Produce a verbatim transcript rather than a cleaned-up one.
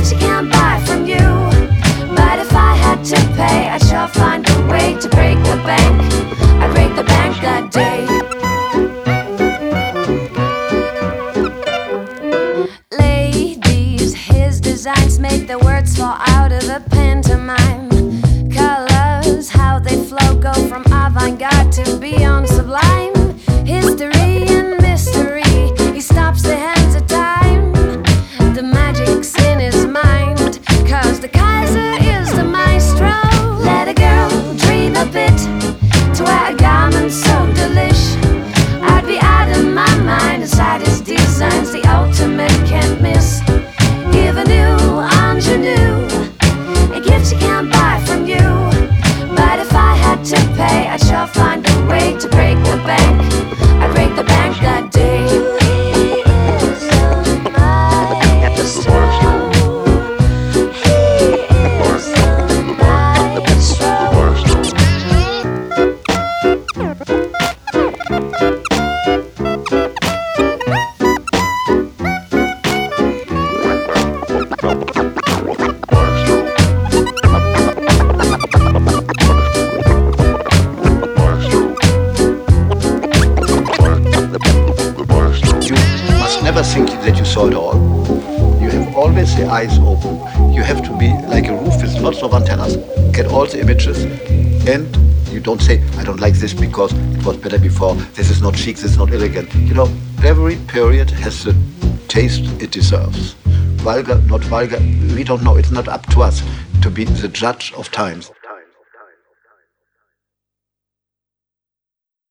gifts you can't buy from you. But if I had to pay, I'd sure find a way to break the bank. I'd break the bank that day. Ladies, his designs make the words fall out of the pantomime. Colors, how they flow, go from avant-garde to beyond sublime. History and mystery, he stops the hands of time. The magic's in his mind, cause the Kaiser is the maestro. Let a girl dream a bit, to wear a garment so delish. I'd be out of my mind inside his designs, the ultimate can't miss. Give a new ingenue, a gift you can't buy from you. But if I had to pay, I'd sure find a way to break the bank. I'd break the bank that day. Never think that you saw it all. You have always the eyes open. You have to be like a roof with lots of antennas, get all the images, and you don't say, I don't like this because it was better before, this is not chic, this is not elegant. You know, every period has the taste it deserves. Vulgar, not vulgar, we don't know. It's not up to us to be the judge of times.